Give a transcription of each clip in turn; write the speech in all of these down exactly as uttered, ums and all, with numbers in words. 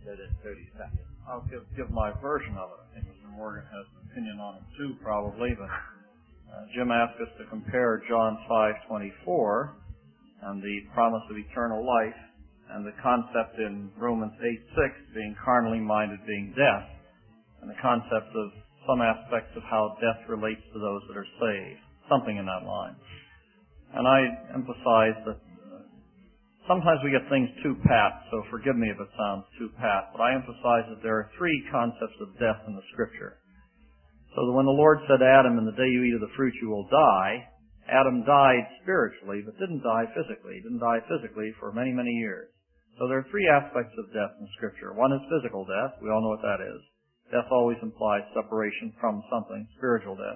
said in thirty seconds. I'll give, give my version of it. I think Mister Morgan has an opinion on it too, probably, but uh, Jim asked us to compare John five twenty-four and the promise of eternal life and the concept in Romans eight six being carnally minded being death, and the concept of some aspects of how death relates to those that are saved, something in that line. And I emphasize that uh, sometimes we get things too pat, so forgive me if it sounds too pat, but I emphasize that there are three concepts of death in the Scripture. So that when the Lord said to Adam, "In the day you eat of the fruit you will die," Adam died spiritually, but didn't die physically. He didn't die physically for many, many years. So there are three aspects of death in Scripture. One is physical death. We all know what that is. Death always implies separation from something, spiritual death.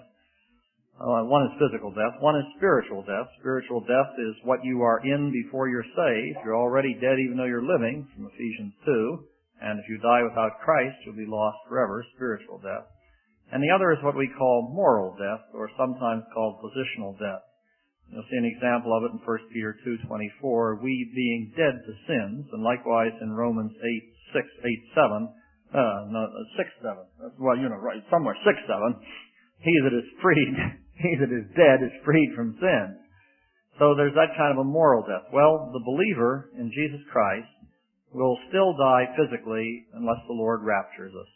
Uh, one is physical death. One is spiritual death. Spiritual death is what you are in before you're saved. You're already dead even though you're living, from Ephesians two. And if you die without Christ, you'll be lost forever, spiritual death. And the other is what we call moral death, or sometimes called positional death. You'll see an example of it in First Peter two twenty-four, we being dead to sins, and likewise in Romans eight six, eight seven, uh, no, six seven, well, you know, right, somewhere, six seven, he that is freed, he that is dead is freed from sin. So there's that kind of a moral death. Well, the believer in Jesus Christ will still die physically unless the Lord raptures us.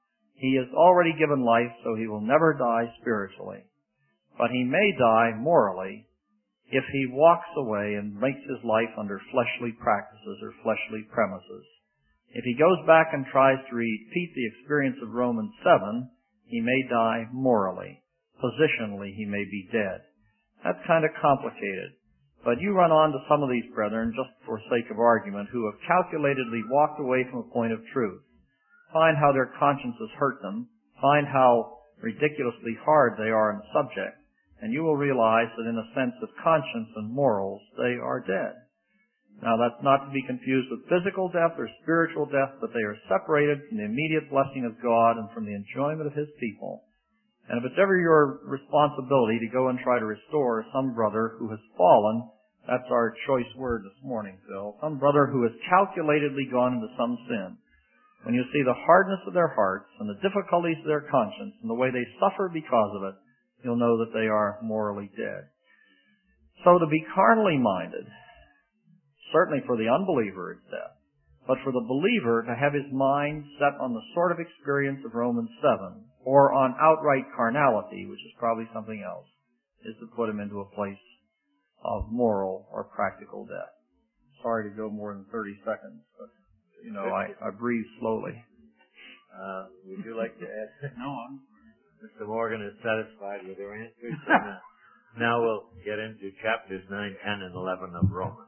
He has already given life, so he will never die spiritually. But he may die morally if he walks away and makes his life under fleshly practices or fleshly premises. If he goes back and tries to repeat the experience of Romans seven, he may die morally. Positionally, he may be dead. That's kind of complicated. But you run on to some of these brethren, just for sake of argument, who have calculatedly walked away from a point of truth. Find how their consciences hurt them. Find how ridiculously hard they are in the subject. And you will realize that in a sense of conscience and morals, they are dead. Now that's not to be confused with physical death or spiritual death, but they are separated from the immediate blessing of God and from the enjoyment of His people. And if it's ever your responsibility to go and try to restore some brother who has fallen, that's our choice word this morning, Phil, some brother who has calculatedly gone into some sin, when you see the hardness of their hearts and the difficulties of their conscience and the way they suffer because of it, you'll know that they are morally dead. So to be carnally minded, certainly for the unbeliever it's death, but for the believer to have his mind set on the sort of experience of Romans seven, or on outright carnality, which is probably something else, is to put him into a place of moral or practical death. Sorry to go more than thirty seconds, but you know, I, I breathe slowly. Uh, would you like to add? No, I'm... Mister Morgan is satisfied with your answers. And, uh, now we'll get into chapters nine, ten, and eleven of Romans.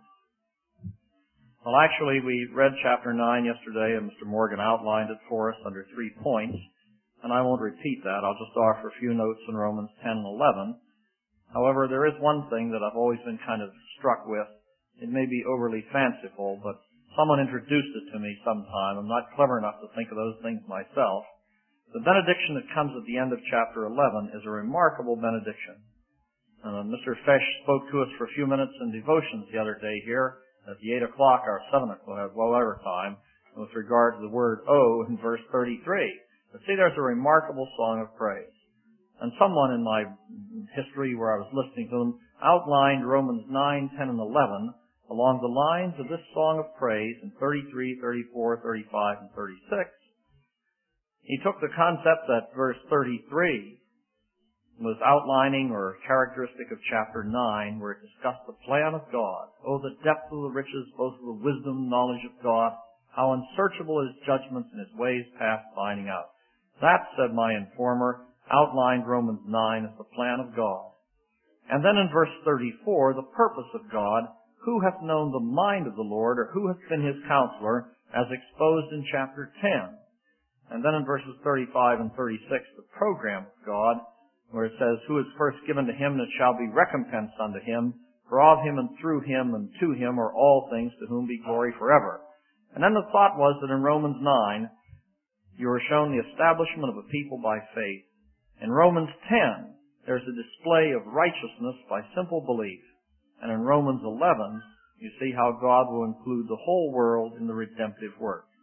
Well, actually, we read chapter nine yesterday, and Mister Morgan outlined it for us under three points. And I won't repeat that. I'll just offer a few notes in Romans ten and eleven. However, there is one thing that I've always been kind of struck with. It may be overly fanciful, but someone introduced it to me sometime. I'm not clever enough to think of those things myself. The benediction that comes at the end of chapter eleven is a remarkable benediction. Uh, Mister Fesh spoke to us for a few minutes in devotions the other day here at the eight o'clock or seven o'clock, whatever time, with regard to the word "O" in verse thirty-three. But see, there's a remarkable song of praise. And someone in my history where I was listening to them outlined Romans nine, ten, and eleven along the lines of this song of praise in thirty-three, thirty-four, thirty-five, and thirty-six. He took the concept that verse thirty-three was outlining or characteristic of chapter nine, where it discussed the plan of God. Oh, the depth of the riches, both of the wisdom and knowledge of God, how unsearchable His judgments and His ways past finding out. That, said my informer, outlined Romans nine as the plan of God. And then in verse thirty-four, the purpose of God, who hath known the mind of the Lord, or who hath been His counselor, as exposed in chapter ten. And then in verses thirty-five and thirty-six, the program of God, where it says, who is first given to him, that shall be recompensed unto him, for of him and through him and to him are all things, to whom be glory forever. And then the thought was that in Romans nine, you are shown the establishment of a people by faith. In Romans ten, there's a display of righteousness by simple belief. And in Romans eleven, you see how God will include the whole world in the redemptive work.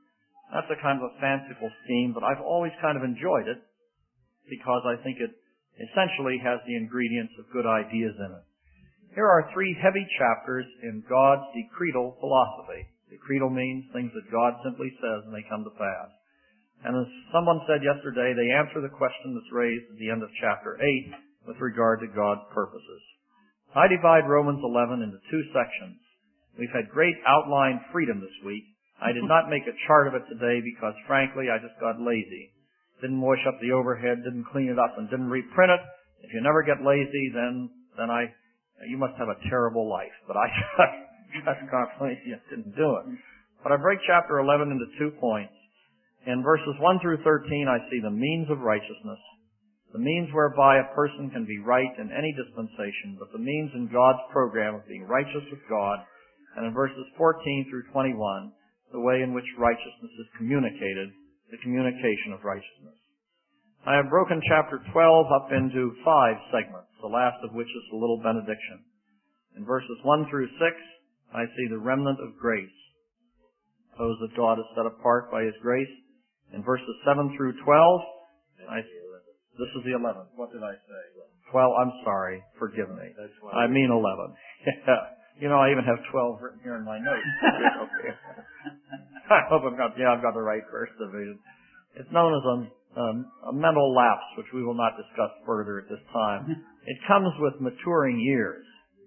That's a kind of a fanciful scheme, but I've always kind of enjoyed it because I think it essentially has the ingredients of good ideas in it. Here are three heavy chapters in God's decretal philosophy. Decretal means things that God simply says and they come to pass. And as someone said yesterday, they answer the question that's raised at the end of chapter eight with regard to God's purposes. I divide Romans eleven into two sections. We've had great outline freedom this week. I did not make a chart of it today because, frankly, I just got lazy. Didn't wash up the overhead, didn't clean it up, and didn't reprint it. If you never get lazy, then then I you must have a terrible life. But I just got lazy and didn't do it. But I break chapter eleven into two points. In verses one through thirteen, I see the means of righteousness, the means whereby a person can be right in any dispensation, but the means in God's program of being righteous with God. And in verses fourteen through twenty-one, the way in which righteousness is communicated, the communication of righteousness. I have broken chapter twelve up into five segments, the last of which is a little benediction. In verses one through six, I see the remnant of grace, those that God has set apart by His grace. In verses seven through twelve, I, this is the eleventh. What did I say? twelve, I'm sorry. Forgive me. I mean eleven. You know, I even have twelve written here in my notes. Okay. I hope I've got, yeah, I've got the right verse division. It's known as a, um, a mental lapse, which we will not discuss further at this time. It comes with maturing years.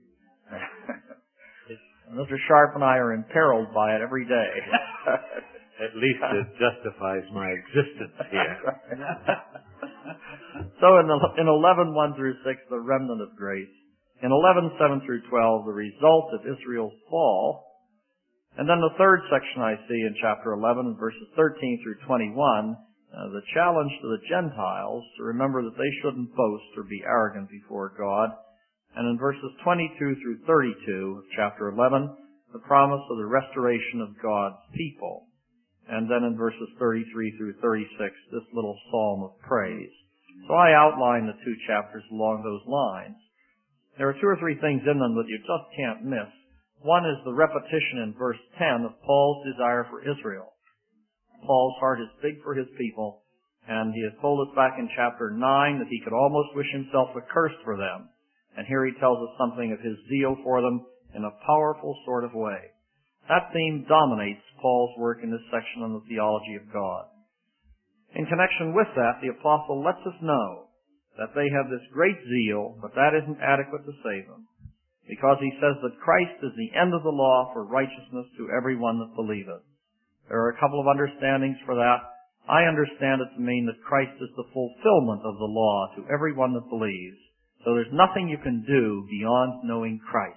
And Mister Sharp and I are imperiled by it every day. At least it justifies my existence here. So in, the, in eleven, one through six, the remnant of grace. In eleven, seven through twelve, the result of Israel's fall. And then the third section I see in chapter eleven, verses thirteen through twenty-one, uh, the challenge to the Gentiles to remember that they shouldn't boast or be arrogant before God. And in verses twenty-two through thirty-two of chapter eleven, the promise of the restoration of God's people. And then in verses thirty-three through thirty-six, this little psalm of praise. So I outline the two chapters along those lines. There are two or three things in them that you just can't miss. One is the repetition in verse ten of Paul's desire for Israel. Paul's heart is big for his people, and he has told us back in chapter nine that he could almost wish himself accursed for them. And here he tells us something of his zeal for them in a powerful sort of way. That theme dominates Paul's work in this section on the theology of God. In connection with that, the apostle lets us know that they have this great zeal, but that isn't adequate to save them. Because he says that Christ is the end of the law for righteousness to everyone that believeth. There are a couple of understandings for that. I understand it to mean that Christ is the fulfillment of the law to everyone that believes. So there's nothing you can do beyond knowing Christ.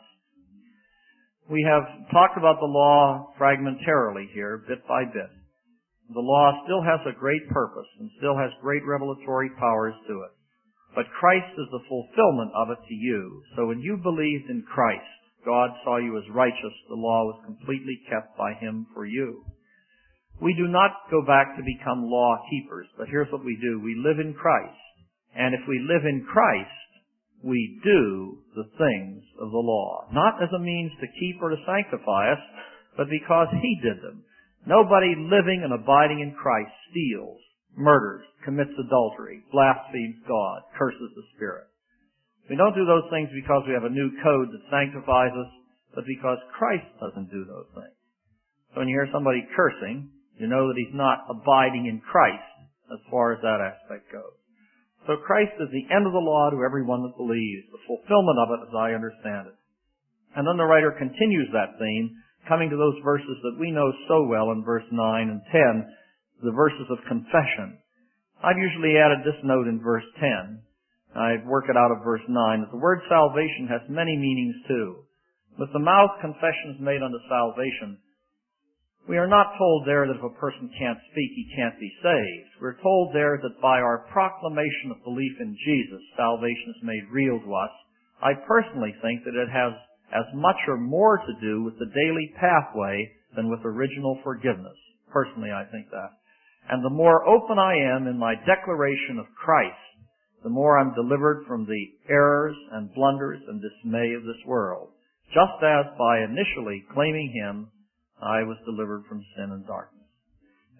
We have talked about the law fragmentarily here, bit by bit. The law still has a great purpose and still has great revelatory powers to it. But Christ is the fulfillment of it to you. So when you believed in Christ, God saw you as righteous. The law was completely kept by Him for you. We do not go back to become law keepers, but here's what we do. We live in Christ. And if we live in Christ, we do the things of the law. Not as a means to keep or to sanctify us, but because He did them. Nobody living and abiding in Christ steals, murders, commits adultery, blasphemes God, curses the Spirit. We don't do those things because we have a new code that sanctifies us, but because Christ doesn't do those things. So when you hear somebody cursing, you know that he's not abiding in Christ as far as that aspect goes. So Christ is the end of the law to everyone that believes, the fulfillment of it as I understand it. And then the writer continues that theme, coming to those verses that we know so well in verse nine and ten, the verses of confession. I've usually added this note in verse ten. I work it out of verse nine, that the word salvation has many meanings too. With the mouth confession is made unto salvation. We are not told there that if a person can't speak, he can't be saved. We're told there that by our proclamation of belief in Jesus, salvation is made real to us. I personally think that it has as much or more to do with the daily pathway than with original forgiveness. Personally, I think that. And the more open I am in my declaration of Christ, the more I'm delivered from the errors and blunders and dismay of this world. Just as by initially claiming Him, I was delivered from sin and darkness.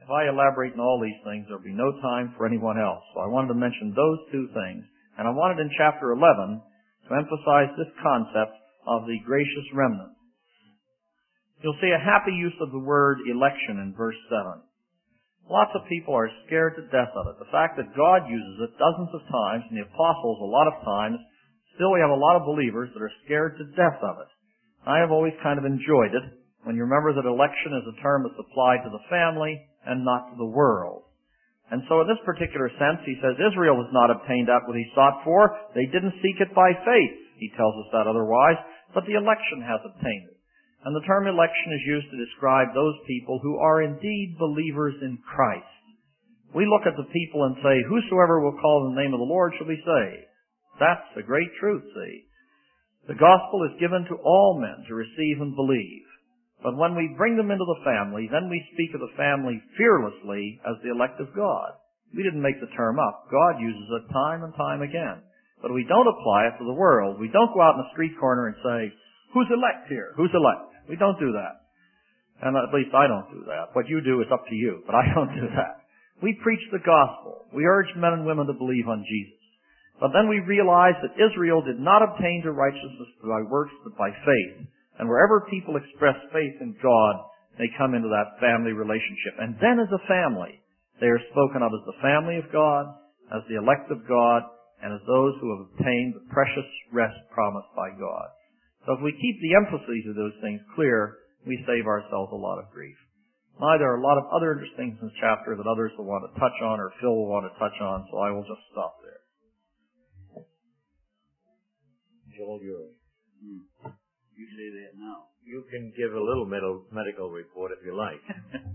If I elaborate on all these things, there'll be no time for anyone else. So I wanted to mention those two things. And I wanted in chapter eleven to emphasize this concept of the gracious remnant. You'll see a happy use of the word election in verse seven. Lots of people are scared to death of it. The fact that God uses it dozens of times, and the apostles a lot of times, still we have a lot of believers that are scared to death of it. I have always kind of enjoyed it when you remember that election is a term that's applied to the family and not to the world. And so in this particular sense, he says Israel has not obtained that what he sought for. They didn't seek it by faith. He tells us that otherwise. But the election has obtained it. And the term election is used to describe those people who are indeed believers in Christ. We look at the people and say, whosoever will call on the name of the Lord shall be saved. That's a great truth, see. The gospel is given to all men to receive and believe. But when we bring them into the family, then we speak of the family fearlessly as the elect of God. We didn't make the term up. God uses it time and time again. But we don't apply it to the world. We don't go out in the street corner and say, who's elect here? Who's elect? We don't do that. And at least I don't do that. What you do is up to you, but I don't do that. We preach the gospel. We urge men and women to believe on Jesus. But then we realize that Israel did not obtain to righteousness by works, but by faith. And wherever people express faith in God, they come into that family relationship. And then as a family, they are spoken of as the family of God, as the elect of God, and as those who have obtained the precious rest promised by God. So if we keep the emphases of those things clear, we save ourselves a lot of grief. Now, there are a lot of other interesting things in this chapter that others will want to touch on, or Phil will want to touch on, so I will just stop there. Joel, yours. Hmm. You say that now. You can give a little med- medical report if you like.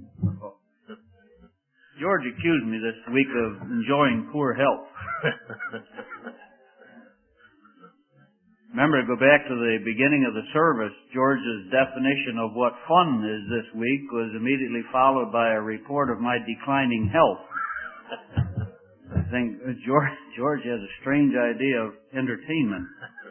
George accused me this week of enjoying poor health. Remember, go back to the beginning of the service, George's definition of what fun is this week was immediately followed by a report of my declining health. I think George, George has a strange idea of entertainment.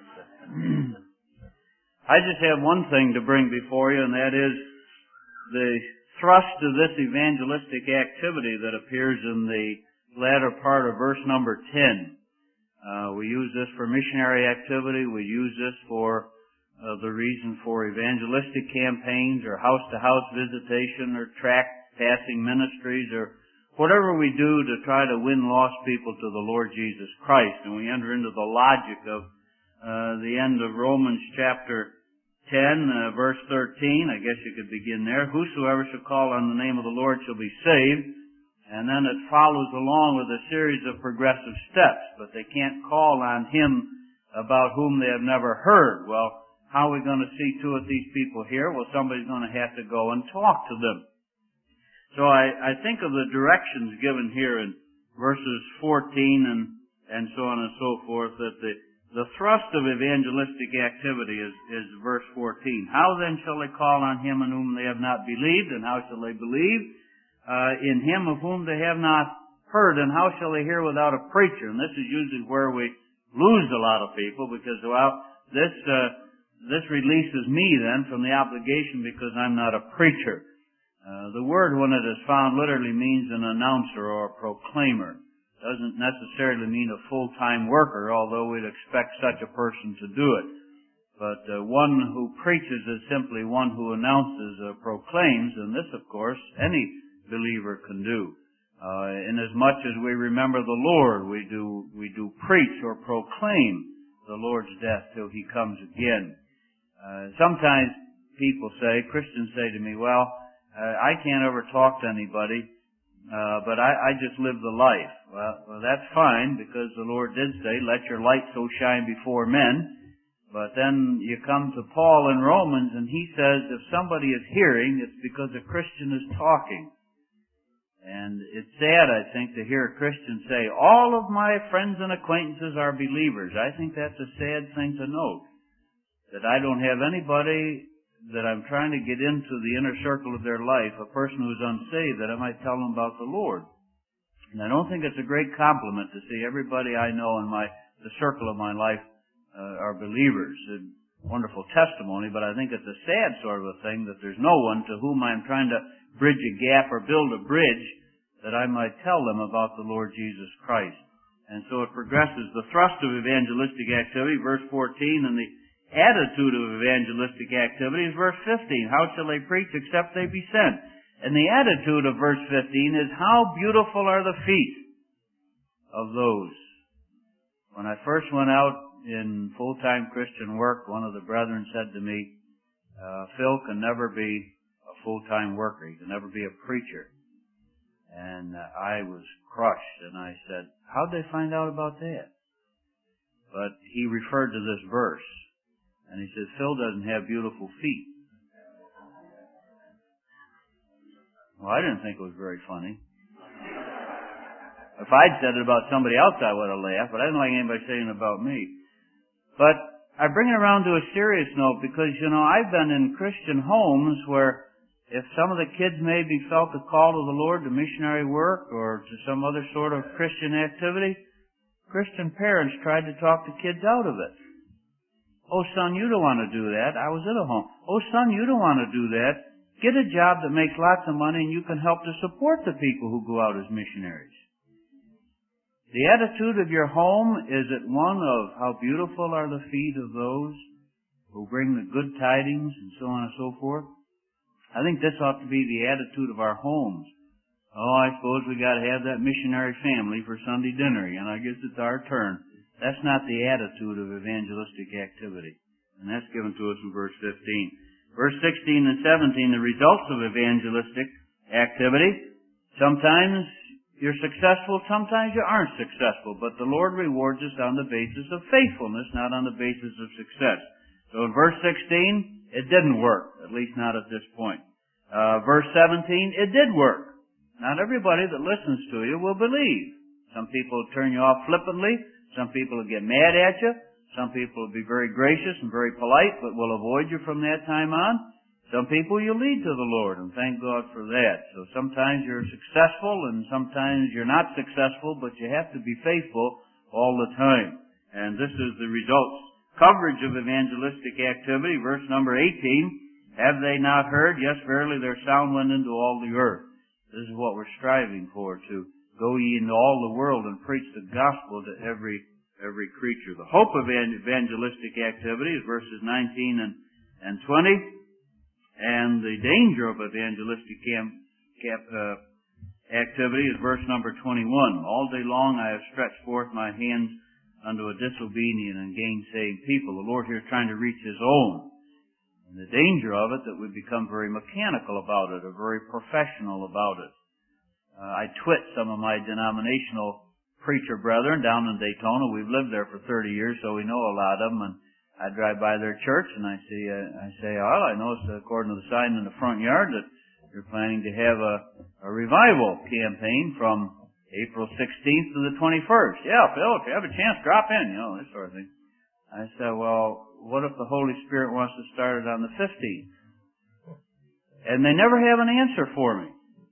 I just have one thing to bring before you, and that is the thrust of this evangelistic activity that appears in the latter part of verse number ten. Uh, we use this for missionary activity. We use this for uh, the reason for evangelistic campaigns or house-to-house visitation or tract passing ministries or whatever we do to try to win lost people to the Lord Jesus Christ. And we enter into the logic of uh, the end of Romans chapter ten, uh, verse thirteen. I guess you could begin there. Whosoever shall call on the name of the Lord shall be saved. And then it follows along with a series of progressive steps, but they can't call on Him about whom they have never heard. Well, how are we going to see to it these people here? Well, somebody's going to have to go and talk to them. So I, I think of the directions given here in verses fourteen and, and so on and so forth, that the, the thrust of evangelistic activity is, is verse fourteen. How then shall they call on Him in whom they have not believed, and how shall they believe Uh, in Him of whom they have not heard, and how shall they hear without a preacher? And this is usually where we lose a lot of people, because, well, this, uh, this releases me then from the obligation because I'm not a preacher. Uh, the word, when it is found, literally means an announcer or a proclaimer. It doesn't necessarily mean a full-time worker, although we'd expect such a person to do it. But uh, one who preaches is simply one who announces or proclaims, and this, of course, any believer can do. Uh, inasmuch as we remember the Lord, we do we do preach or proclaim the Lord's death till He comes again. Uh, sometimes people say, Christians say to me, well, uh, I can't ever talk to anybody, uh, but I, I just live the life. Well, well, that's fine, because the Lord did say, let your light so shine before men. But then you come to Paul in Romans, and he says, if somebody is hearing, it's because a Christian is talking. And it's sad, I think, to hear a Christian say, all of my friends and acquaintances are believers. I think that's a sad thing to note. That I don't have anybody that I'm trying to get into the inner circle of their life, a person who's unsaved, that I might tell them about the Lord. And I don't think it's a great compliment to see everybody I know in my the circle of my life uh, are believers. A wonderful testimony, but I think it's a sad sort of a thing that there's no one to whom I'm trying to bridge a gap or build a bridge that I might tell them about the Lord Jesus Christ. And so it progresses. The thrust of evangelistic activity, verse fourteen, and the attitude of evangelistic activity is verse fifteen. How shall they preach except they be sent? And the attitude of verse fifteen is, how beautiful are the feet of those. When I first went out in full-time Christian work, one of the brethren said to me, uh, Phil can never be a full-time worker. He can never be a preacher. And uh, I was crushed, and I said, how'd they find out about that? But he referred to this verse, and he said, Phil doesn't have beautiful feet. Well, I didn't think it was very funny. If I'd said it about somebody else, I would have laughed, but I didn't like anybody saying it about me. But I bring it around to a serious note because, you know, I've been in Christian homes where if some of the kids maybe felt the call to the Lord to missionary work or to some other sort of Christian activity, Christian parents tried to talk the kids out of it. Oh, son, you don't want to do that. I was at a home. Oh, son, you don't want to do that. Get a job that makes lots of money and you can help to support the people who go out as missionaries. The attitude of your home, is it one of how beautiful are the feet of those who bring the good tidings and so on and so forth? I think this ought to be the attitude of our homes. Oh, I suppose we got to have that missionary family for Sunday dinner, and I guess it's our turn. That's not the attitude of evangelistic activity. And that's given to us in verse fifteen. Verse sixteen and seventeen, the results of evangelistic activity. Sometimes you're successful, sometimes you aren't successful, but the Lord rewards us on the basis of faithfulness, not on the basis of success. So in verse sixteen, it didn't work, at least not at this point. Uh, verse seventeen, it did work. Not everybody that listens to you will believe. Some people will turn you off flippantly. Some people will get mad at you. Some people will be very gracious and very polite, but will avoid you from that time on. Some people you lead to the Lord, and thank God for that. So sometimes you're successful, and sometimes you're not successful, but you have to be faithful all the time. And this is the results. Coverage of evangelistic activity, verse number eighteen. Have they not heard? Yes, verily, their sound went into all the earth. This is what we're striving for, to go ye into all the world and preach the gospel to every every creature. The hope of evangelistic activity is verses nineteen and, and twenty. And the danger of evangelistic camp, camp, uh, activity is verse number twenty-one. All day long I have stretched forth my hands unto a disobedient and gainsaying people. The Lord here is trying to reach His own. And the danger of it that we become very mechanical about it, or very professional about it. Uh, I twit some of my denominational preacher brethren down in Daytona. We've lived there for thirty years, so we know a lot of them. And I drive by their church and I see, uh, I say, oh, I noticed according to the sign in the front yard that you're planning to have a, a revival campaign from April sixteenth to the twenty-first. Yeah, Phil, if you have a chance, drop in, you know, this sort of thing. I said, well, what if the Holy Spirit wants to start it on the fifteenth? And they never have an answer for me.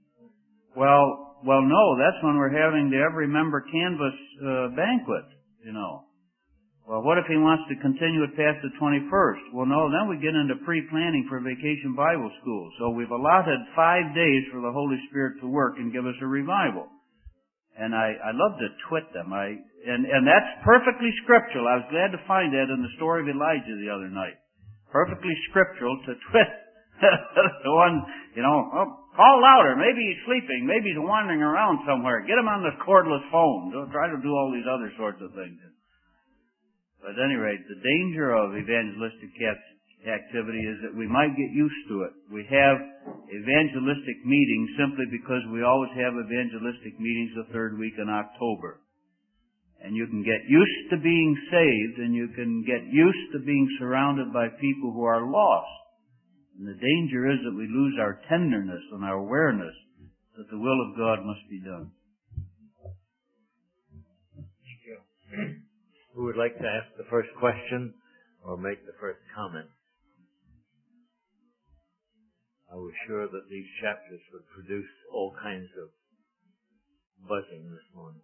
Well, well, no, that's when we're having the every member canvas uh, banquet, you know. Well, what if he wants to continue it past the twenty-first? Well, no, then we get into pre-planning for Vacation Bible School. So we've allotted five days for the Holy Spirit to work and give us a revival. And I, I love to twit them. I, and, and that's perfectly scriptural. I was glad to find that in the story of Elijah the other night. Perfectly scriptural to twit the one, you know, oh, call louder. Maybe he's sleeping. Maybe he's wandering around somewhere. Get him on this cordless phone. Don't try to do all these other sorts of things. But at any rate, the danger of evangelistic activity is that we might get used to it. We have evangelistic meetings simply because we always have evangelistic meetings the third week in October. And you can get used to being saved, and you can get used to being surrounded by people who are lost. And the danger is that we lose our tenderness and our awareness that the will of God must be done. Thank you. Who would like to ask the first question or make the first comment? I was sure that these chapters would produce all kinds of buzzing this morning.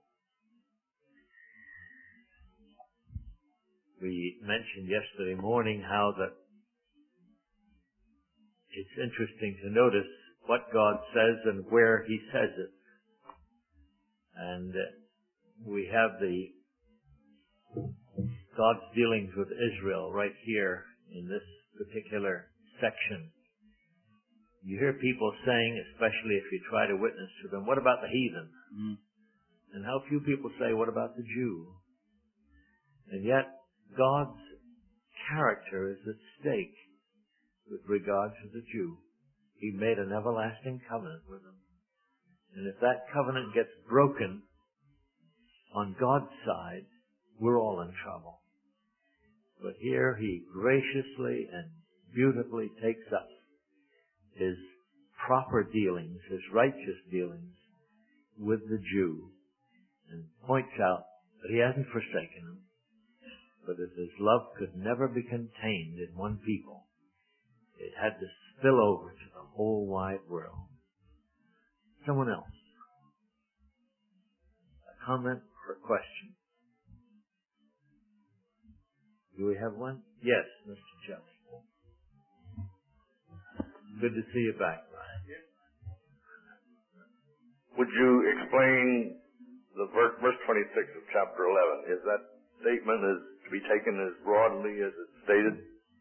We mentioned yesterday morning how that it's interesting to notice what God says and where He says it. And uh, we have the God's dealings with Israel right here in this particular section. You hear people saying, especially if you try to witness to them, what about the heathen? Mm. And how few people say, what about the Jew? And yet, God's character is at stake with regard to the Jew. He made an everlasting covenant with them. And if that covenant gets broken on God's side, we're all in trouble. But here He graciously and beautifully takes up His proper dealings, His righteous dealings with the Jew, and points out that He hasn't forsaken him, but that His love could never be contained in one people. It had to spill over to the whole wide world. Someone else? A comment or a question? Do we have one? Yes, Mister Jones. Good to see you back, Brian. Would you explain the verse, verse twenty-six of chapter eleven? Is that statement is to be taken as broadly as it's stated?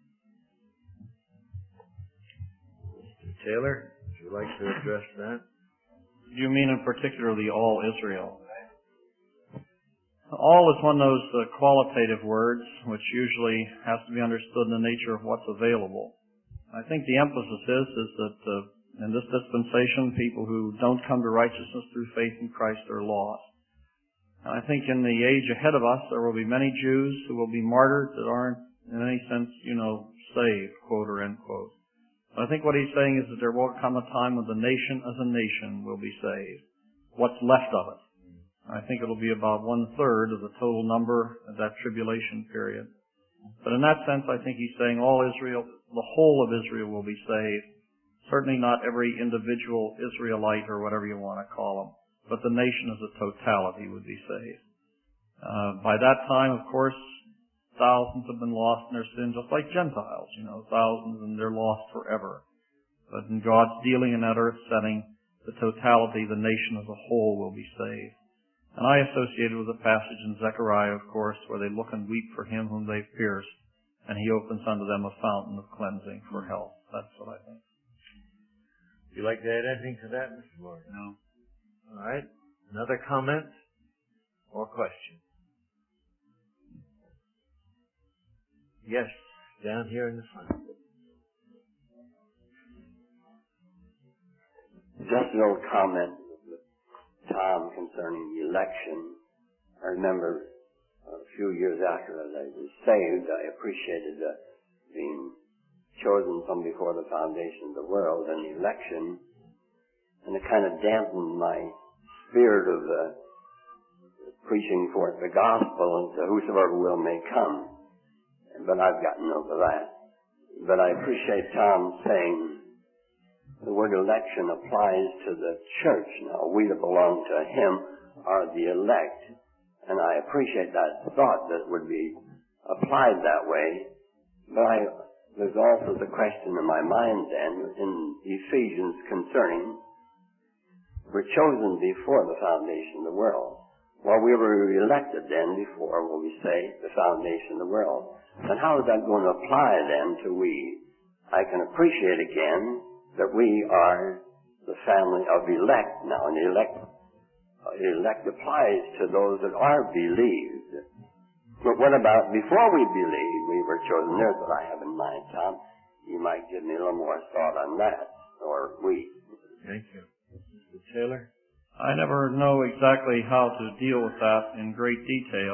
Mister Taylor, would you like to address that? Do you mean in particularly all Israel? All is one of those uh, qualitative words which usually has to be understood in the nature of what's available. I think the emphasis is, is that uh, in this dispensation, people who don't come to righteousness through faith in Christ are lost. And I think in the age ahead of us, there will be many Jews who will be martyred that aren't in any sense, you know, saved, quote or end quote. But I think what he's saying is that there will come a time when the nation as a nation will be saved. What's left of it. I think it'll be about one-third of the total number of that tribulation period. But in that sense, I think he's saying all Israel, the whole of Israel will be saved. Certainly not every individual Israelite or whatever you want to call them, but the nation as a totality would be saved. Uh, by that time, of course, thousands have been lost in their sin, just like Gentiles, you know, thousands, and they're lost forever. But in God's dealing in that earth setting, the totality, the nation as a whole will be saved. And I associated with a passage in Zechariah, of course, where they look and weep for him whom they've pierced, and he opens unto them a fountain of cleansing for health. That's what I think. Would you like to add anything to that, Mister Morgan? No. All right. Another comment or question? Yes, down here in the front. Just an old comment, Tom, concerning the election. I remember a few years after I was saved, I appreciated uh, being chosen from before the foundation of the world and the election, and it kind of dampened my spirit of uh, preaching forth the gospel and to whosoever will may come. But I've gotten over that. But I appreciate Tom saying the word election applies to the church. Now, we that belong to Him are the elect. And I appreciate that thought that would be applied that way. But I, there's also the question in my mind then, in Ephesians concerning, we're chosen before the foundation of the world. Well, we were elected then before, will we say, the foundation of the world. And how is that going to apply then to we? I can appreciate again that we are the family of elect now, and elect, uh, elect applies to those that are believed. But what about before we believed, we were chosen? There's what I have in mind, Tom. You might give me a little more thought on that, or we. Thank you. Mister Taylor? I never know exactly how to deal with that in great detail,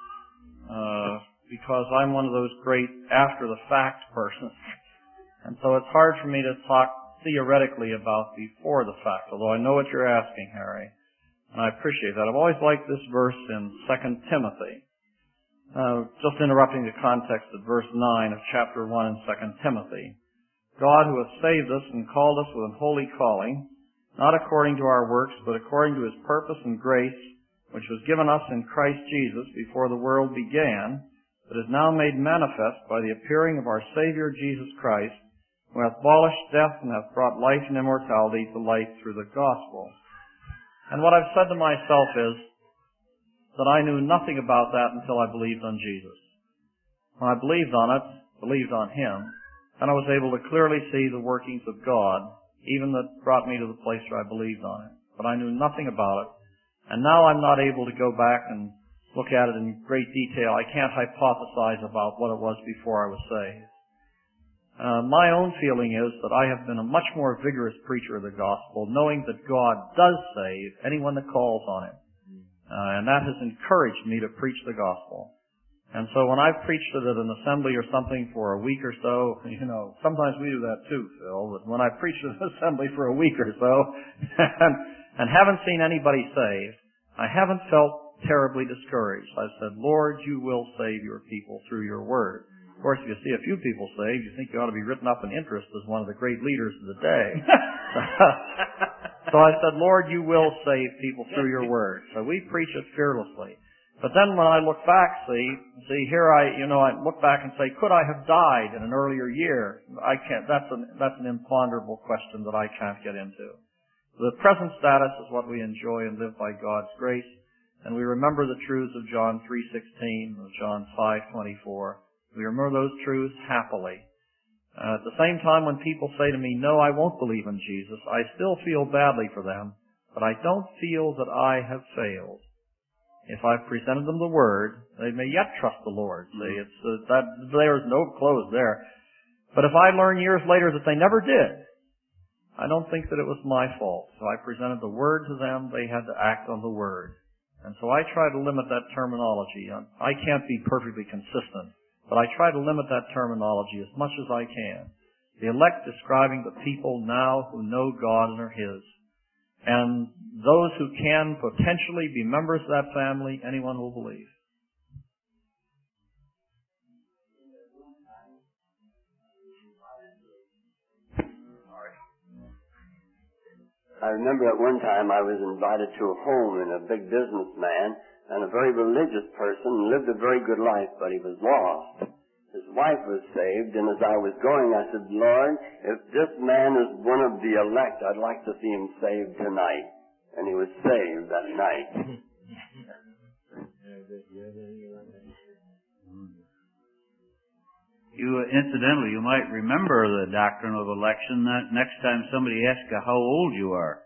uh, because I'm one of those great after-the-fact persons. And so it's hard for me to talk theoretically about before the fact, although I know what you're asking, Harry, and I appreciate that. I've always liked this verse in Second Timothy. Uh, just interrupting the context of verse nine of chapter one in Second Timothy. God, who hath saved us and called us with an holy calling, not according to our works, but according to His purpose and grace, which was given us in Christ Jesus before the world began, but is now made manifest by the appearing of our Savior Jesus Christ, who hath abolished death and hath brought life and immortality to light through the gospel. And what I've said to myself is that I knew nothing about that until I believed on Jesus. When I believed on it, believed on Him, then I was able to clearly see the workings of God, even that brought me to the place where I believed on it. But I knew nothing about it. And now I'm not able to go back and look at it in great detail. I can't hypothesize about what it was before I was saved. Uh, my own feeling is that I have been a much more vigorous preacher of the gospel, knowing that God does save anyone that calls on Him. Uh, and that has encouraged me to preach the gospel. And so when I've preached it at an assembly or something for a week or so, you know, sometimes we do that too, Phil, but when I preached at an assembly for a week or so and, and haven't seen anybody saved, I haven't felt terribly discouraged. I've said, Lord, you will save your people through your word. Of course, if you see a few people saved, you think you ought to be written up in interest as one of the great leaders of the day. So I said, Lord, you will save people through your word. So we preach it fearlessly. But then when I look back, see, see here I, you know, I look back and say, could I have died in an earlier year? I can't, that's an, that's an imponderable question that I can't get into. The present status is what we enjoy and live by God's grace. And we remember the truths of John three sixteen, of John five twenty-four. We remember those truths happily. Uh, at the same time, when people say to me, no, I won't believe in Jesus, I still feel badly for them, but I don't feel that I have failed. If I've presented them the Word, they may yet trust the Lord. See, it's, uh, that, there's no close there. But if I learn years later that they never did, I don't think that it was my fault. So I presented the Word to them, they had to act on the Word. And so I try to limit that terminology. I can't be perfectly consistent, but I try to limit that terminology as much as I can. The elect describing the people now who know God and are His. And those who can potentially be members of that family, anyone will believe. I remember at one time I was invited to a home and a big businessman and a very religious person, lived a very good life, but he was lost. His wife was saved, and as I was going, I said, Lord, if this man is one of the elect, I'd like to see him saved tonight. And he was saved that night. You, incidentally, you might remember the doctrine of election that next time somebody asks you how old you are.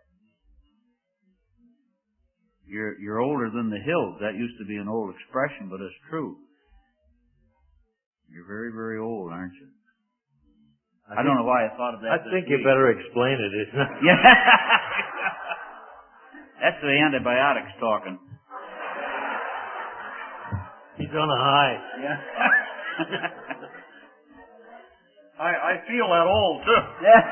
You're, you're older than the hills. That used to be an old expression, but it's true. You're very, very old, aren't you? I, I don't know why I thought of that. I think you better explain it, isn't it? Yeah. That's the antibiotics talking. He's on a high. Yeah. I, I feel that old, too. Yeah.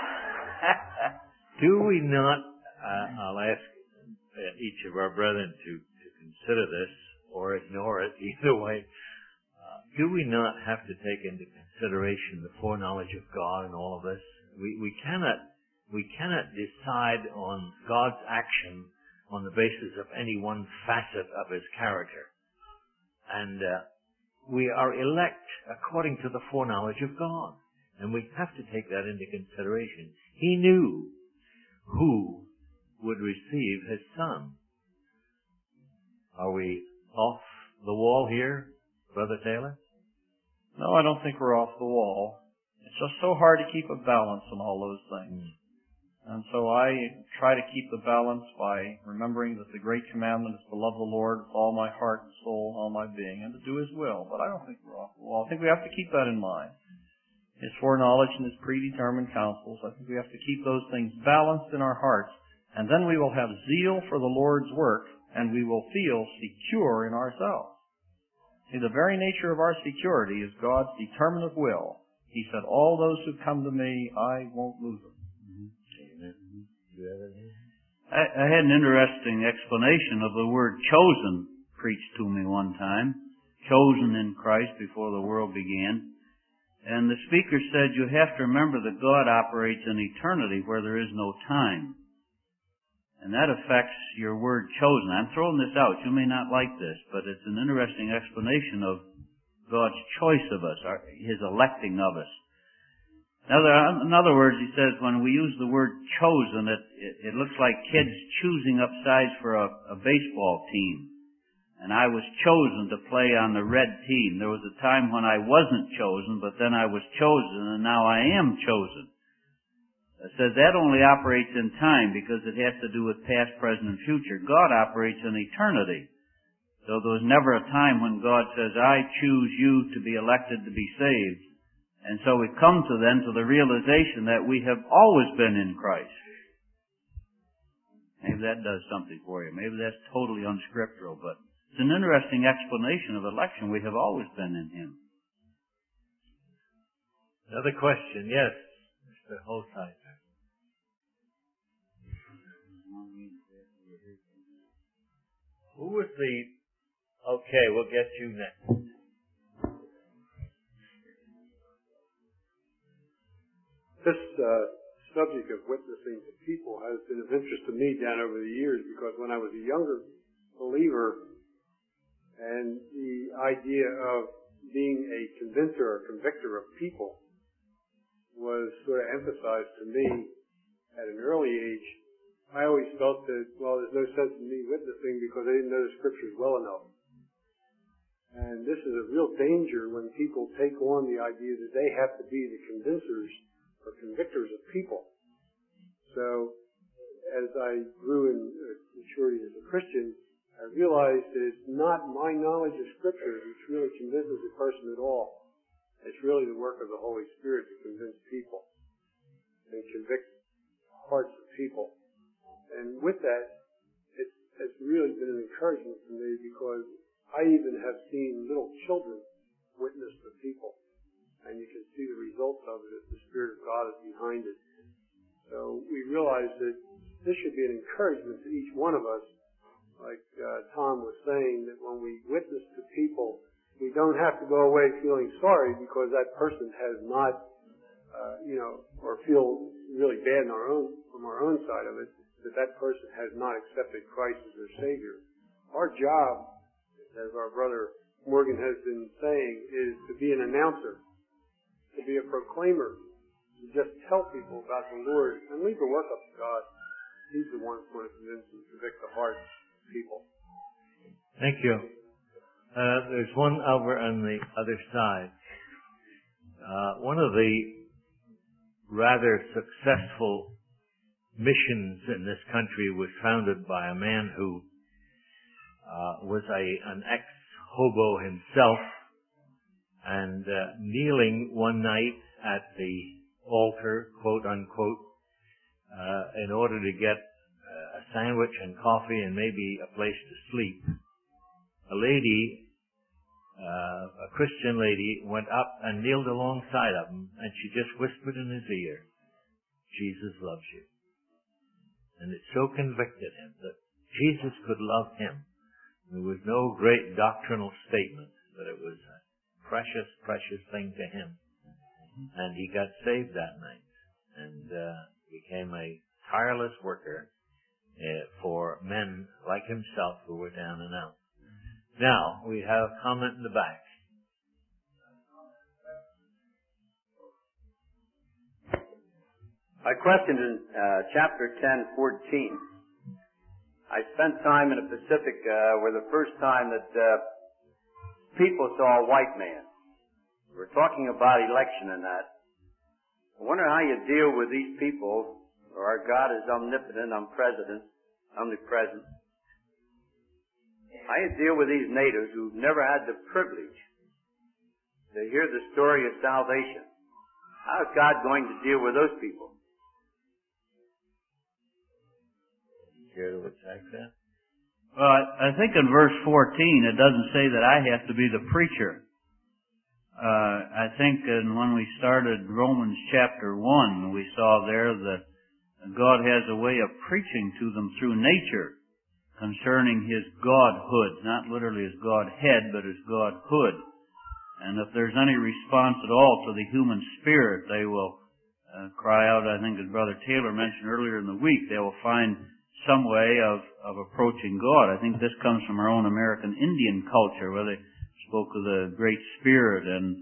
Do we not, uh, I'll ask each of our brethren to, to consider this or ignore it, either way. Uh, do we not have to take into consideration the foreknowledge of God in all of this? We, we cannot, we cannot decide on God's action on the basis of any one facet of His character. And, uh, we are elect according to the foreknowledge of God. And we have to take that into consideration. He knew who would receive His Son. Are we off the wall here, Brother Taylor? No, I don't think we're off the wall. It's just so hard to keep a balance on all those things. Mm. And so I try to keep the balance by remembering that the great commandment is to love the Lord with all my heart and soul and all my being and to do His will. But I don't think we're off the wall. I think we have to keep that in mind. His foreknowledge and His predetermined counsels, I think we have to keep those things balanced in our hearts. And then we will have zeal for the Lord's work and we will feel secure in ourselves. See, the very nature of our security is God's determinative will. He said, all those who come to me, I won't lose them. I, I had an interesting explanation of the word chosen preached to me one time. Chosen in Christ before the world began. And the speaker said you have to remember that God operates in eternity where there is no time. And that affects your word chosen. I'm throwing this out. You may not like this, but it's an interesting explanation of God's choice of us, His electing of us. In other, in other words, he says, when we use the word chosen, it, it, it looks like kids choosing up sides for a, a baseball team. And I was chosen to play on the red team. There was a time when I wasn't chosen, but then I was chosen, and now I am chosen. It says that only operates in time because it has to do with past, present, and future. God operates in eternity. So there was never a time when God says, I choose you to be elected to be saved. And so we come to then to the realization that we have always been in Christ. Maybe that does something for you. Maybe that's totally unscriptural, but it's an interesting explanation of election. We have always been in Him. Another question, yes, Mister Holzheimer. Who was the... Okay, we'll get you next. This uh, subject of witnessing to people has been of interest to me down over the years because when I was a younger believer and the idea of being a convincer or convictor of people was sort of emphasized to me at an early age, I always felt that, well, there's no sense in me witnessing because I didn't know the scriptures well enough. And this is a real danger when people take on the idea that they have to be the convincers or convictors of people. So, as I grew in maturity as a Christian, I realized that it's not my knowledge of Scripture which really convinces a person at all. It's really the work of the Holy Spirit to convince people and convict hearts of people. And with that, it's, it's really been an encouragement for me because I even have seen little children witness to people. And you can see the results of it if the Spirit of God is behind it. So we realize that this should be an encouragement to each one of us. Like uh, Tom was saying, that when we witness to people, we don't have to go away feeling sorry because that person has not, uh, you know, or feel really bad in our own, from our own side of it, that that person has not accepted Christ as their Savior. Our job, as our brother Morgan has been saying, is to be an announcer, to be a proclaimer, to just tell people about the Lord and leave the work up to God. He's the one who's going to convince and convict the hearts of people. Thank you. Uh, there's one over on the other side. Uh, one of the rather successful missions in this country was founded by a man who uh, was a an ex-hobo himself, and uh, kneeling one night at the altar, quote unquote, uh, in order to get uh, a sandwich and coffee and maybe a place to sleep, a lady, uh, a Christian lady, went up and kneeled alongside of him, and she just whispered in his ear, "Jesus loves you." And it so convicted him that Jesus could love him. There was no great doctrinal statement, but it was a precious, precious thing to him. And he got saved that night and uh, became a tireless worker uh, for men like himself who were down and out. Now, we have a comment in the back. I questioned in uh, chapter ten, fourteen. I spent time in the Pacific uh, where the first time that uh, people saw a white man. We're talking about election and that. I wonder how you deal with these people. Or our God is omnipotent, omnipresent, omnipresent. How you deal with these natives who've never had the privilege to hear the story of salvation. How is God going to deal with those people? Care to attack that? Well, I think in verse fourteen it doesn't say that I have to be the preacher. Uh, I think in, when we started Romans chapter one, we saw there that God has a way of preaching to them through nature concerning His Godhood, not literally His Godhead, but His Godhood. And if there's any response at all to the human spirit, they will uh, cry out. I think as Brother Taylor mentioned earlier in the week, they will find some way of, of approaching God. I think this comes from our own American Indian culture, where they spoke of the Great Spirit and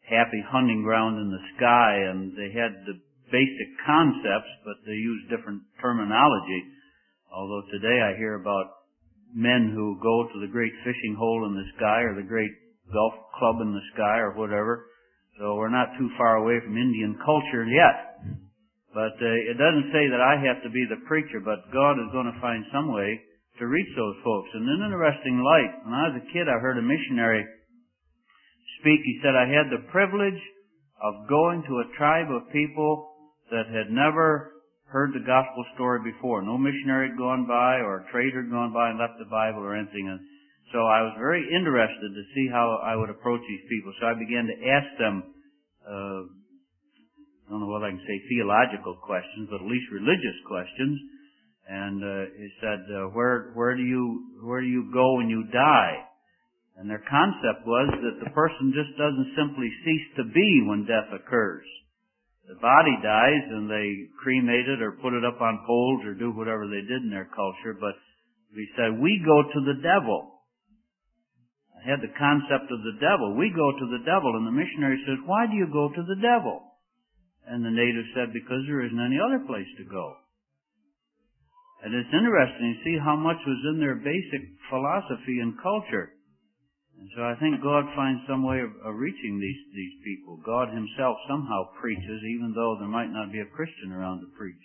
happy hunting ground in the sky, and they had the basic concepts, but they used different terminology. Although today I hear about men who go to the great fishing hole in the sky or the great golf club in the sky or whatever. So we're not too far away from Indian culture yet. But uh, it doesn't say that I have to be the preacher, but God is going to find some way to reach those folks. And in an interesting light, when I was a kid, I heard a missionary speak. He said, I had the privilege of going to a tribe of people that had never heard the gospel story before. No missionary had gone by or a trader had gone by and left the Bible or anything. And so I was very interested to see how I would approach these people. So I began to ask them, uh, I don't know whether I can say theological questions, but at least religious questions. And uh, he said, uh, where where do you where do you go when you die? And their concept was that the person just doesn't simply cease to be when death occurs. The body dies and they cremate it or put it up on poles or do whatever they did in their culture. But he said, we go to the devil. I had the concept of the devil. We go to the devil. And the missionary says, why do you go to the devil? And the native said, because there isn't any other place to go. And it's interesting to see how much was in their basic philosophy and culture. And so I think God finds some way of, of reaching these, these people. God himself somehow preaches, even though there might not be a Christian around to preach.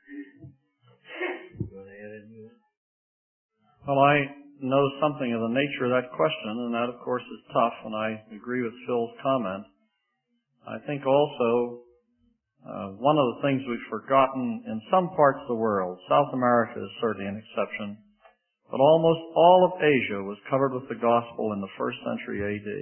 Well, I know something of the nature of that question, and that, of course, is tough, and I agree with Phil's comment. I think also uh, one of the things we've forgotten in some parts of the world, South America is certainly an exception, but almost all of Asia was covered with the gospel in the first century A D.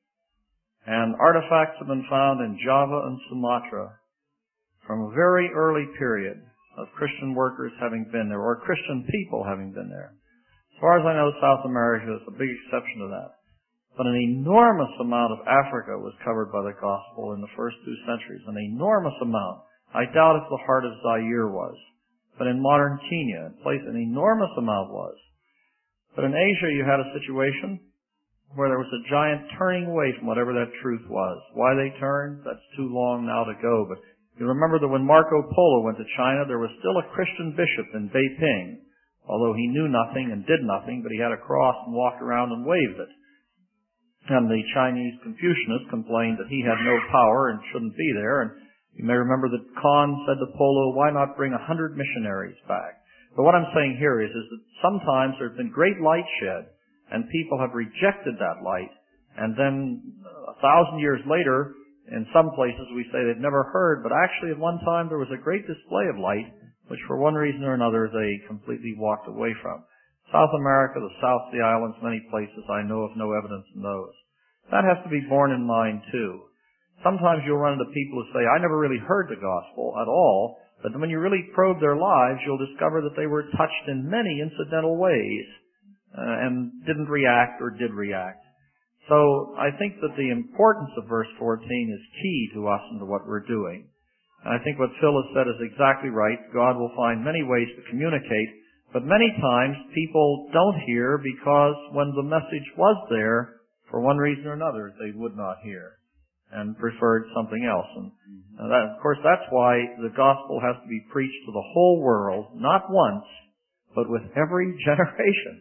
And artifacts have been found in Java and Sumatra from a very early period of Christian workers having been there, or Christian people having been there. As far as I know, South America is a big exception to that. But an enormous amount of Africa was covered by the gospel in the first two centuries. An enormous amount. I doubt if the heart of Zaire was. But in modern Kenya, in place, an enormous amount was. But in Asia, you had a situation where there was a giant turning away from whatever that truth was. Why they turned, that's too long now to go. But you remember that when Marco Polo went to China, there was still a Christian bishop in Beiping, although he knew nothing and did nothing, but he had a cross and walked around and waved it. And the Chinese Confucianist complained that he had no power and shouldn't be there. And you may remember that Khan said to Polo, why not bring a hundred missionaries back? But what I'm saying here is, is that sometimes there's been great light shed, and people have rejected that light. And then a thousand years later, in some places we say they've never heard, but actually at one time there was a great display of light, which for one reason or another they completely walked away from. South America, the South Sea Islands, many places, I know of no evidence in those. That has to be borne in mind, too. Sometimes you'll run into people who say, I never really heard the gospel at all, but when you really probe their lives, you'll discover that they were touched in many incidental ways uh, and didn't react or did react. So I think that the importance of verse fourteen is key to us and to what we're doing. And I think what Phil has said is exactly right. God will find many ways to communicate. But many times people don't hear because when the message was there, for one reason or another, they would not hear and preferred something else. And uh, that, of course, that's why the gospel has to be preached to the whole world, not once, but with every generation.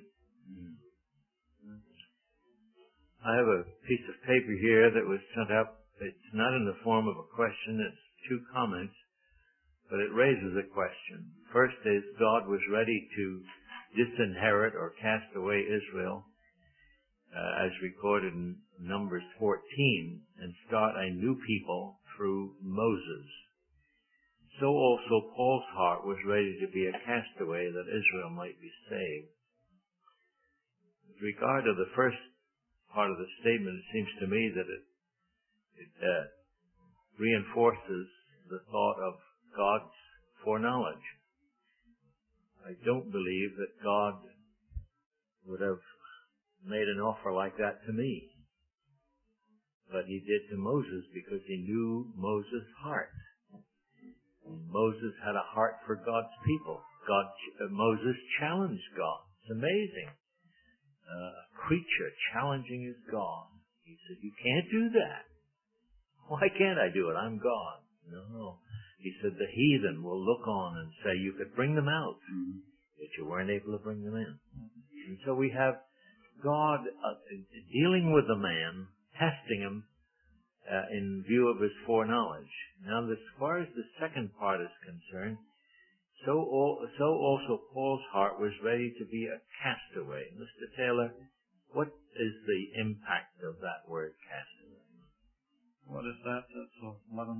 I have a piece of paper here that was sent up. It's not in the form of a question. It's two comments, but it raises a question. First is, God was ready to disinherit or cast away Israel, uh, as recorded in Numbers fourteen, and start a new people through Moses. So also Paul's heart was ready to be a castaway that Israel might be saved. With regard to the first part of the statement, it seems to me that it, it uh, reinforces the thought of God's foreknowledge. I don't believe that God would have made an offer like that to me. But he did to Moses because he knew Moses' heart. Moses had a heart for God's people. God, uh, Moses challenged God. It's amazing. Uh, a creature challenging his God. He said, you can't do that. Why can't I do it? I'm God. No. He said the heathen will look on and say you could bring them out, mm-hmm. but you weren't able to bring them in. Mm-hmm. And so we have God uh, dealing with the man, testing him uh, in view of his foreknowledge. Now, as far as the second part is concerned, so, all, so also Paul's heart was ready to be a castaway. Mister Taylor, what is the impact of that word castaway? What is that? That's eleven.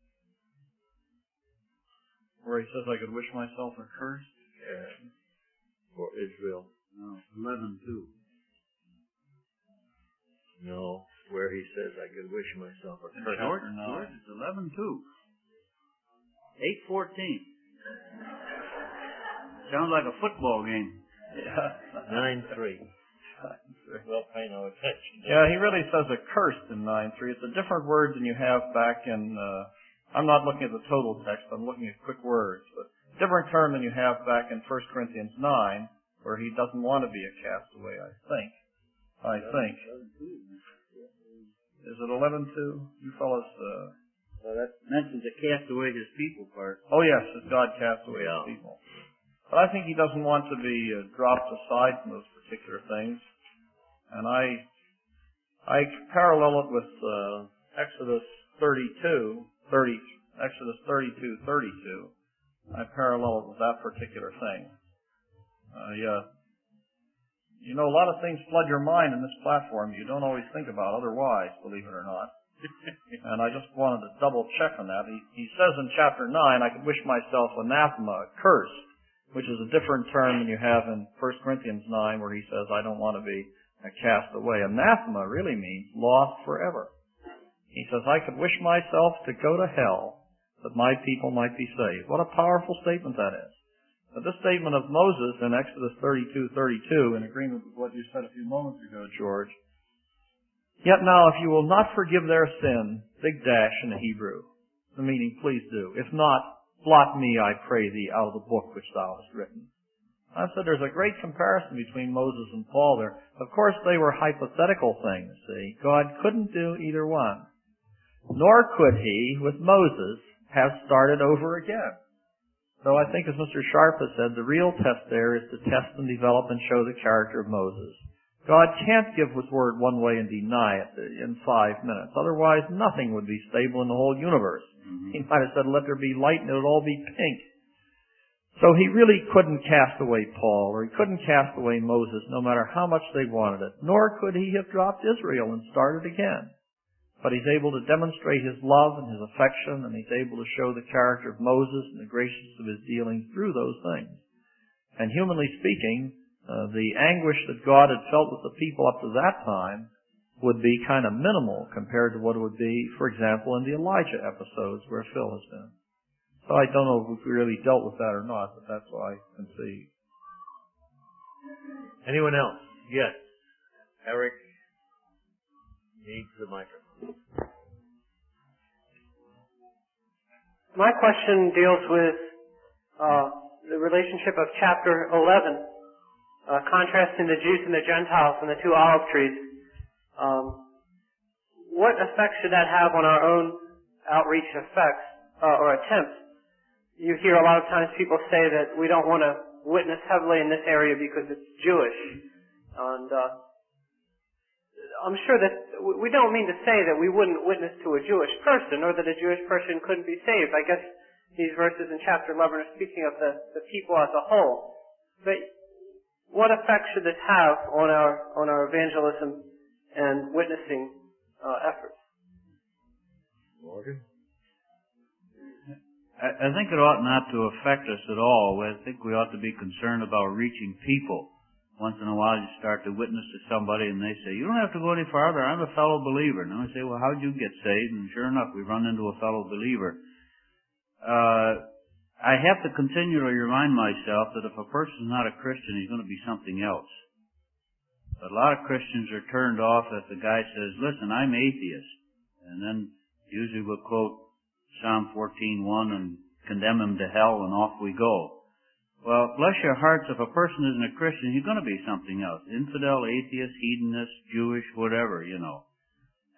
Where he says I could wish myself accursed? Yeah. For Israel. No, eleven two. No, where he says I could wish myself accursed. George, George, it's eleven two. eight fourteen. Sounds like a football game. Yeah. nine three. Well, pay no attention. Yeah, he really says accursed in nine three. It's a different word than you have back in, uh, I'm not looking at the total text, I'm looking at quick words, but different term than you have back in First Corinthians nine, where he doesn't want to be a castaway, I think. I think. Is it eleven two? You fellas, uh... Well, that mentions the cast away his people part. Oh, yes, as God cast away yeah. his people. But I think he doesn't want to be uh, dropped aside from those particular things. And I I parallel it with uh, Exodus thirty-two, thirty, Exodus thirty-two, thirty-two. I parallel it with that particular thing. Uh, yeah. You know, a lot of things flood your mind in this platform you don't always think about otherwise, believe it or not. And I just wanted to double check on that. He, he says in chapter nine, I could wish myself anathema, cursed, which is a different term than you have in First Corinthians nine, where he says, I don't want to be a cast away. Anathema really means lost forever. He says, I could wish myself to go to hell that my people might be saved. What a powerful statement that is. But this statement of Moses in Exodus thirty-two thirty-two, in agreement with what you said a few moments ago, George, yet now if you will not forgive their sin, big dash in the Hebrew. The meaning, please do. If not, blot me, I pray thee, out of the book which thou hast written. I said there's a great comparison between Moses and Paul there. Of course, they were hypothetical things, see. God couldn't do either one. Nor could he, with Moses, have started over again. So I think, as Mister Sharp has said, the real test there is to test and develop and show the character of Moses. God can't give his word one way and deny it in five minutes. Otherwise, nothing would be stable in the whole universe. Mm-hmm. He might have said, let there be light, and it would all be pink. So he really couldn't cast away Paul, or he couldn't cast away Moses, no matter how much they wanted it. Nor could he have dropped Israel and started again. But he's able to demonstrate his love and his affection, and he's able to show the character of Moses and the graciousness of his dealings through those things. And humanly speaking, uh, the anguish that God had felt with the people up to that time would be kind of minimal compared to what it would be, for example, in the Elijah episodes where Phil has been. So I don't know if we really dealt with that or not, but that's what I can see. Anyone else? Yes. Eric needs the microphone. My question deals with uh, the relationship of chapter eleven, uh, contrasting the Jews and the Gentiles and the two olive trees. Um, what effect should that have on our own outreach effects uh, or attempts? You hear a lot of times people say that we don't want to witness heavily in this area because it's Jewish. And uh, I'm sure that we don't mean to say that we wouldn't witness to a Jewish person or that a Jewish person couldn't be saved. I guess these verses in chapter eleven are speaking of the, the people as a whole. But what effect should this have on our on our evangelism and witnessing uh, efforts? Morgan? I, I think it ought not to affect us at all. I think we ought to be concerned about reaching people. Once in a while you start to witness to somebody and they say, you don't have to go any farther, I'm a fellow believer. And I say, well, how'd you get saved? And sure enough, we run into a fellow believer. Uh, I have to continue to remind myself that if a person's not a Christian, he's going to be something else. But a lot of Christians are turned off if the guy says, listen, I'm atheist. And then usually we'll quote Psalm fourteen one and condemn him to hell and off we go. Well, bless your hearts, if a person isn't a Christian, he's going to be something else. Infidel, atheist, hedonist, Jewish, whatever, you know.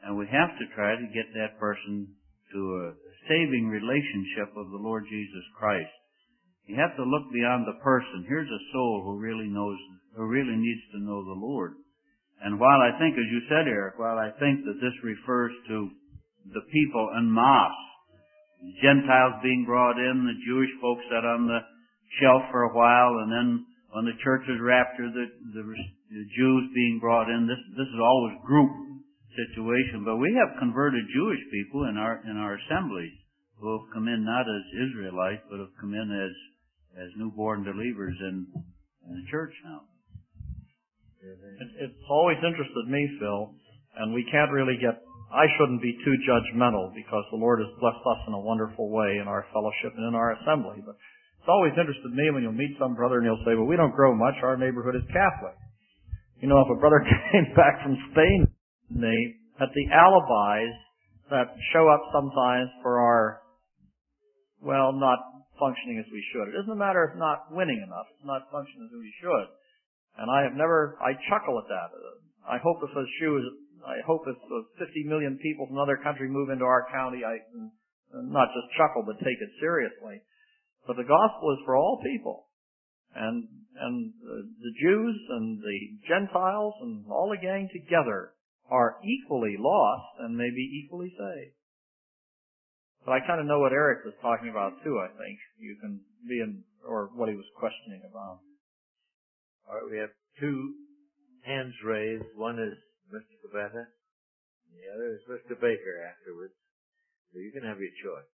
And we have to try to get that person to a saving relationship of the Lord Jesus Christ. You have to look beyond the person. Here's a soul who really knows, who really needs to know the Lord. And while I think, as you said, Eric, while I think that this refers to the people en masse, Gentiles being brought in, the Jewish folks sat on the shelf for a while, and then when the church was raptured, the, the, the Jews being brought in. This this is always group situation, but we have converted Jewish people in our in our assemblies who have come in not as Israelites, but have come in as as newborn believers in, in the church now. It, it's always interested me, Phil, and we can't really get. I shouldn't be too judgmental because the Lord has blessed us in a wonderful way in our fellowship and in our assembly. But it's always interested me when you'll meet some brother and he'll say, well, we don't grow much. Our neighborhood is Catholic. You know, if a brother came back from Spain, they, at the alibis that show up sometimes for our, well, not functioning as we should. It isn't a matter of not winning enough. It's not functioning as we should. And I have never, I chuckle at that. I hope if a shoe is, I hope if fifty million people from another country move into our county, I can not just chuckle, but take it seriously. But the gospel is for all people. And, and the Jews and the Gentiles and all the gang together are equally lost and may be equally saved. But I kind of know what Eric was talking about too, I think. You can be in, or what he was questioning about. All right, we have two hands raised. One is Mister Cabetta, and the other is Mister Baker afterwards. So you can have your choice.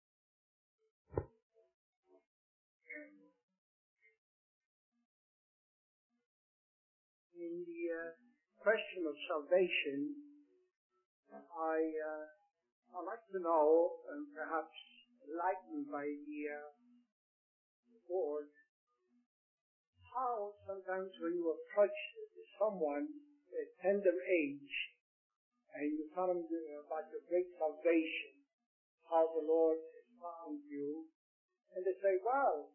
In the uh, question of salvation, I uh, I'd like to know, and perhaps enlightened by the uh, board, how sometimes when you approach someone at tender age and you tell them about your great salvation, how the Lord has found you, and they say, wow,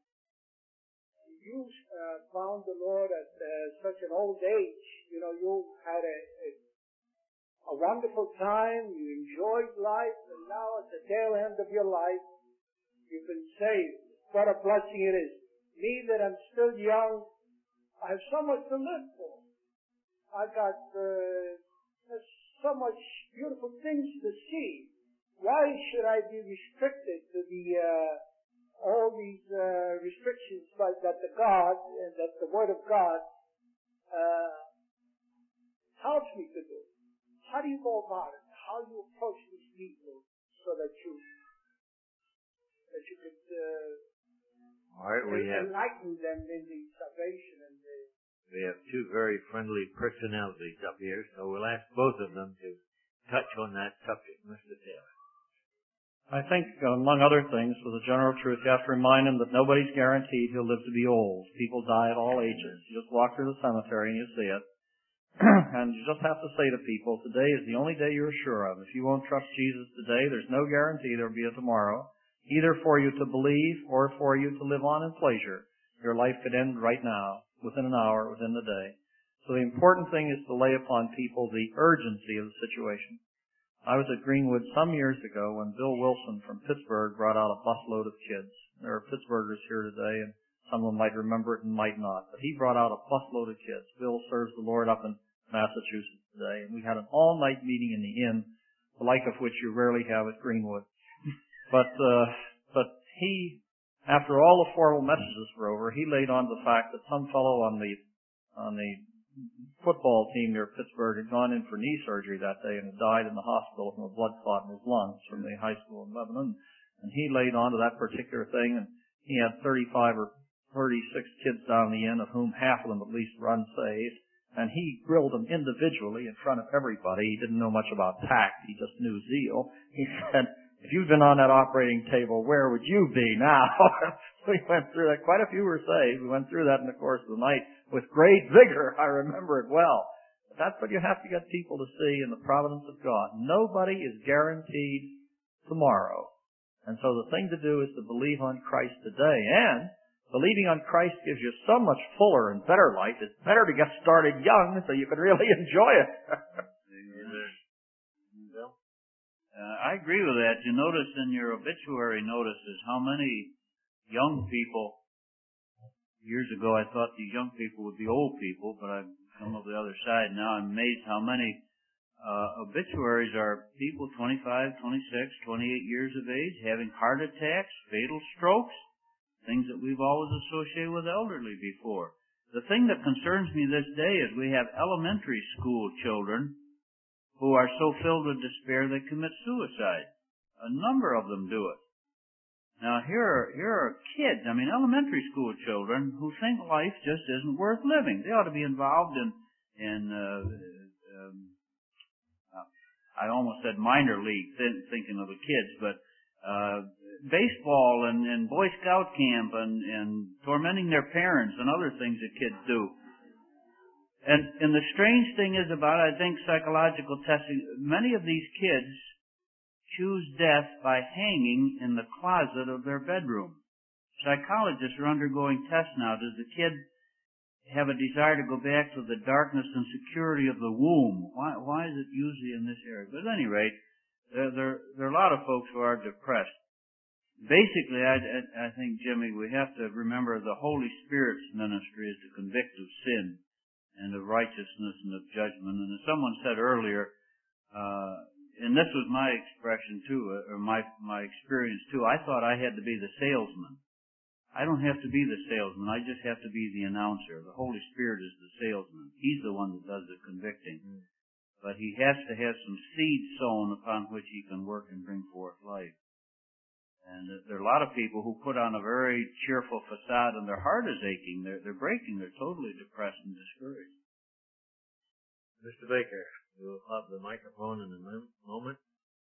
you uh, found the Lord at uh, such an old age. You know, you had a, a, a wonderful time, you enjoyed life, and now at the tail end of your life, you can say, what a blessing it is. Me that I'm still young, I have so much to live for. I got uh, so much beautiful things to see. Why should I be restricted to the uh, all these uh, restrictions like that the God and that the Word of God uh, helps me to do? How do you go about it? How do you approach these people so that you that you could uh, all right, we have enlighten them in the salvation and the We have two very friendly personalities up here, so we'll ask both of them to touch on that subject. Mister Taylor. I think, among other things, for the general truth, you have to remind them that nobody's guaranteed he'll live to be old. People die at all ages. You just walk through the cemetery and you see it. And you just have to say to people, today is the only day you're sure of. If you won't trust Jesus today, there's no guarantee there'll be a tomorrow, either for you to believe or for you to live on in pleasure. Your life could end right now, within an hour, within the day. So the important thing is to lay upon people the urgency of the situation. I was at Greenwood some years ago when Bill Wilson from Pittsburgh brought out a busload of kids. There are Pittsburghers here today, and some of them might remember it and might not. But he brought out a busload of kids. Bill serves the Lord up in Massachusetts today, and we had an all-night meeting in the inn, the like of which you rarely have at Greenwood. But uh, but he, after all the formal messages were over, he laid on the fact that some fellow on the on the football team near Pittsburgh had gone in for knee surgery that day and had died in the hospital from a blood clot in his lungs from the high school in Lebanon. And he laid on to that particular thing, and he had thirty-five or thirty-six kids down the inn, of whom half of them at least were unsaved. And he grilled them individually in front of everybody. He didn't know much about tact. He just knew zeal. He said, if you'd been on that operating table, where would you be now? We went through that. Quite a few were saved. We went through that in the course of the night with great vigor. I remember it well. But that's what you have to get people to see in the providence of God. Nobody is guaranteed tomorrow. And so the thing to do is to believe on Christ today. And believing on Christ gives you so much fuller and better life. It's better to get started young so you can really enjoy it. Amen. Bill? Uh, I agree with that. You notice in your obituary notices how many young people, years ago I thought the young people would be old people, but I've come over the other side now. I'm amazed how many uh, obituaries are people twenty-five, twenty-six, twenty-eight years of age having heart attacks, fatal strokes, things that we've always associated with elderly before. The thing that concerns me this day is we have elementary school children who are so filled with despair they commit suicide. A number of them do it. Now here are, here are kids, I mean elementary school children, who think life just isn't worth living. They ought to be involved in, in uh, um, I almost said minor league, thinking of the kids, but uh, baseball and, and Boy Scout camp and, and tormenting their parents and other things that kids do. And, and the strange thing is about, I think, psychological testing, many of these kids choose death by hanging in the closet of their bedroom. Psychologists are undergoing tests now. Does the kid have a desire to go back to the darkness and security of the womb? Why, why is it usually in this area? But at any rate, there, there, there are a lot of folks who are depressed. Basically, I, I, I think, Jimmy, we have to remember the Holy Spirit's ministry is to convict of sin and of righteousness and of judgment. And as someone said earlier, uh, and this was my expression too, or my, my experience too, I thought I had to be the salesman. I don't have to be the salesman, I just have to be the announcer. The Holy Spirit is the salesman. He's the one that does the convicting. Mm. But he has to have some seed sown upon which he can work and bring forth life. And there are a lot of people who put on a very cheerful facade and their heart is aching. They're, they're breaking. They're totally depressed and discouraged. Mister Baker, we'll have the microphone in a moment.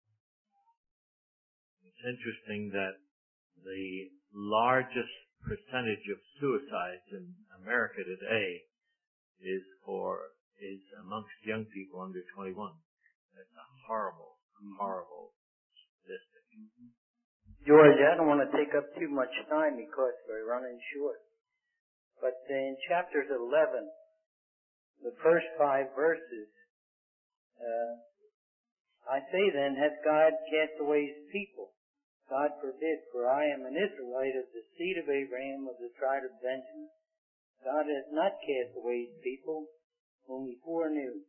It's interesting that the largest percentage of suicides in America today is for is amongst young people under twenty-one. That's a horrible, horrible statistic. Mm-hmm. George, I don't want to take up too much time because we're running short. But in chapters eleven, the first five verses, uh, I say then, hath God cast away his people? God forbid, for I am an Israelite of the seed of Abraham, of the tribe of Benjamin. God hath not cast away his people, whom he foreknew.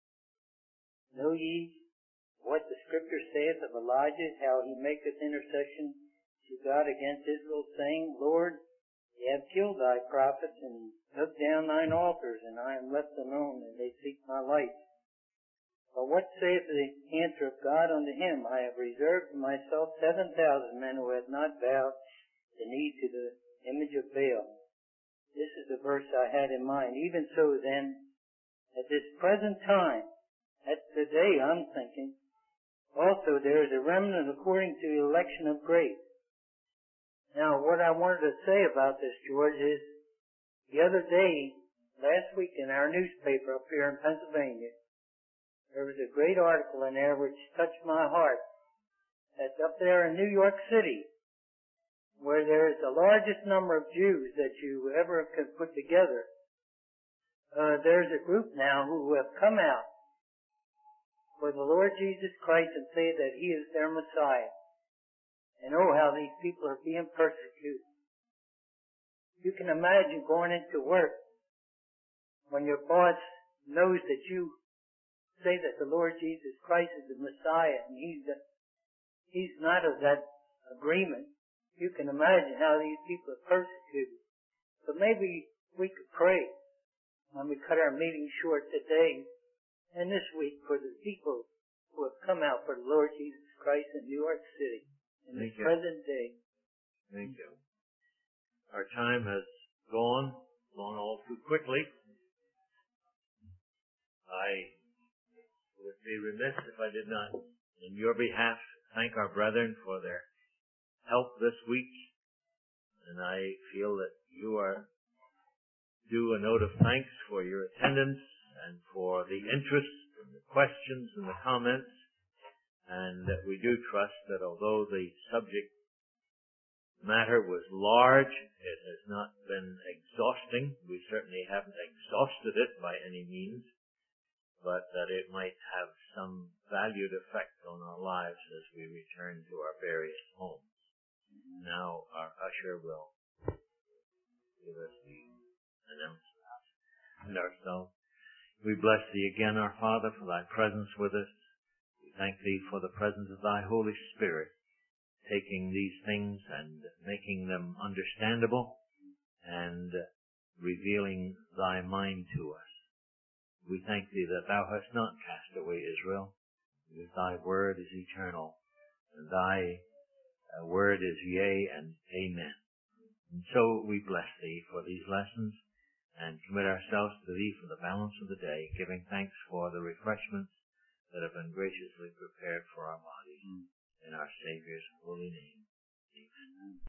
Know ye what the Scripture saith of Elijah, how he maketh intercession to God against Israel, saying, Lord, they have killed thy prophets, and took down thine altars, and I am left alone, and they seek my life. But what saith the answer of God unto him? I have reserved for myself seven thousand men who have not bowed the knee to the image of Baal. This is the verse I had in mind. Even so then, at this present time, at the day I'm thinking, also there is a remnant according to the election of grace. Now, what I wanted to say about this, George, is the other day, last week in our newspaper up here in Pennsylvania, there was a great article in there which touched my heart. That's up there in New York City, where there is the largest number of Jews that you ever could put together. Uh, there's a group now who have come out for the Lord Jesus Christ and say that he is their Messiah. And oh, how these people are being persecuted. You can imagine going into work when your boss knows that you say that the Lord Jesus Christ is the Messiah and he's the, he's not of that agreement. You can imagine how these people are persecuted. But maybe we could pray when we cut our meeting short today and this week for the people who have come out for the Lord Jesus Christ in New York City in this present day. Thank you. Our time has gone, gone all too quickly. I would be remiss if I did not, in your behalf, thank our brethren for their help this week. And I feel that you are due a note of thanks for your attendance and for the interest and the questions and the comments. And that we do trust that although the subject matter was large, it has not been exhausting. We certainly haven't exhausted it by any means. but that it might have some valued effect on our lives as we return to our various homes. Now our usher will give us the announcement and ourselves. We bless thee again, our Father, for thy presence with us. We thank thee for the presence of thy Holy Spirit, taking these things and making them understandable and revealing thy mind to us. We thank thee that thou hast not cast away Israel, because thy word is eternal, and thy uh, word is yea and amen. And so we bless thee for these lessons and commit ourselves to thee for the balance of the day, giving thanks for the refreshments that have been graciously prepared for our bodies. In our Savior's holy name.